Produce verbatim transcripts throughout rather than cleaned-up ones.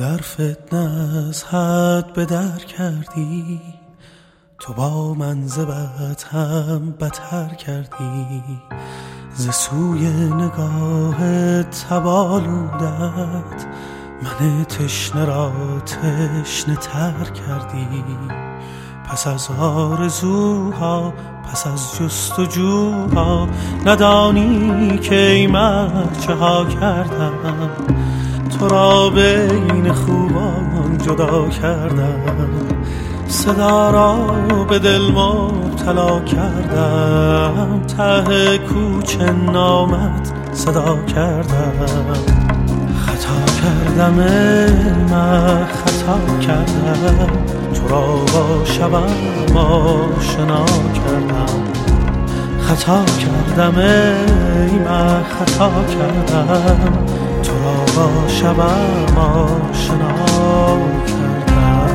در فتنه از حد به در کردی، تو با من ز بد هم بتر کردی. ز سوی نگاه تبالودت من تشنه را تشنه تر کردی. پس از آرزوها پس از جستجوها ندانی که ای مرد چه ها کردم. تو را بین خوبان جدا کردم، صدا را به دل مبتلا کردم. ته کوچه نامت صدا کردم. خطا کردم من خطا کردم، تو را با شبم آشنا کردم. خطا کردم ای من خطا کردم، تو را با شبم آشنا کردم.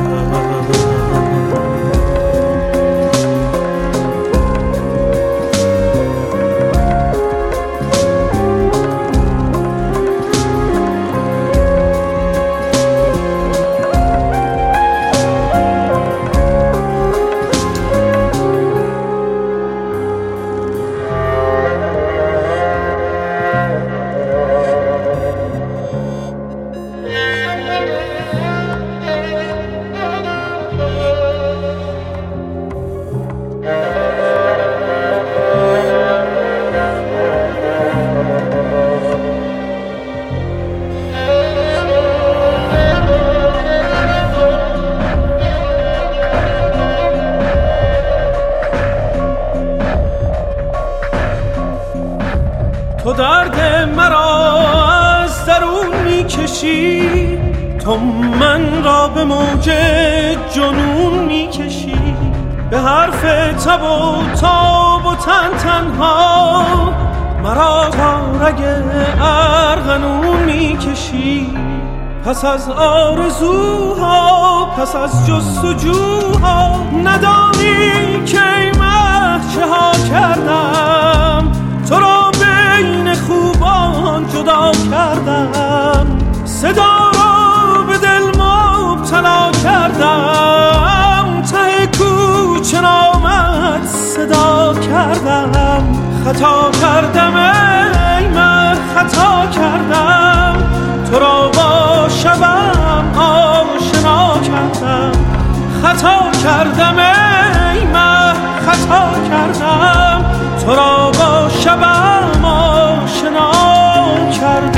تو درد مرا از درون میکشی، تو من را به موج جنون میکشی. به حرف تب و تاب و تن تنها مرا تا رگ ارغنون میکشی. پس از آرزوها پس از جستجوها ندانی که ای مه چه ها کردم. تو را بین خوبان جدا کردم، صدا را به دل مبتلا کردم. ته کوچه نامت صدا کردم. خطا کردم ای من خطا کردم، تو را با شبم آشنا کردم. خطا کردم ای من خطا کردم، تو را با شبم آشنا کردم.